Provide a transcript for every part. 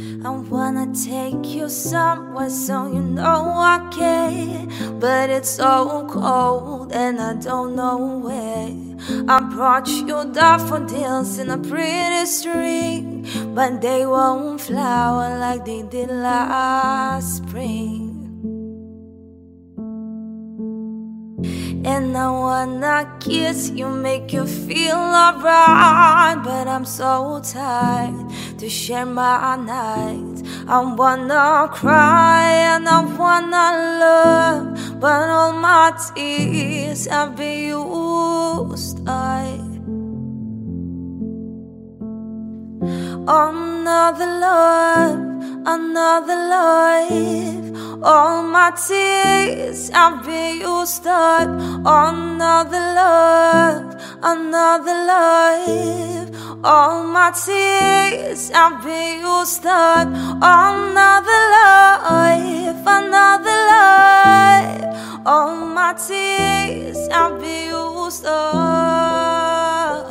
I wanna take you somewhere so you know I care, but it's so cold and I don't know where. I brought you daffodils in a pretty string, but they won't flower like they did last spring. And I wanna kiss you, make you feel alright, but I'm so tired to share my nights. I wanna cry and I wanna love, but all my tears have been used. Another love, another life. All my tears have been used up. Another love, another life. All my tears have been used up. Another life, another life. All my tears have been used up.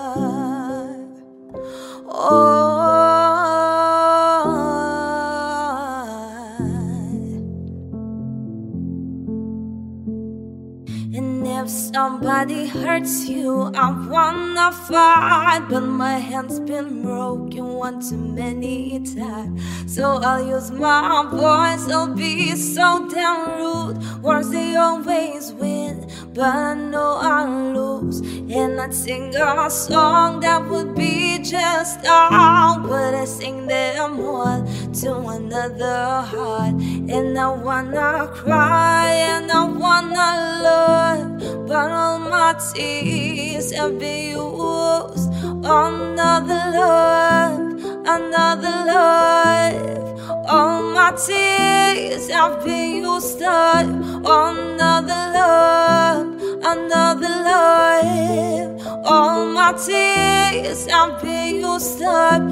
And if somebody hurts you, I wanna fight, but my hand's been broken one too many times. So I'll use my voice, I'll be so damn rude. Words they always win, but I know I'll lose. And I'd sing a song that would be just out, but I sing them all to another heart. And I wanna cry and I wanna love, but all my tears have been used. Another love, another life. All my tears have been used up. Another love, another life. All my tears have been used up.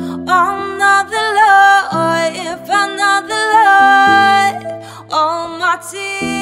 Another life, another life. All my tears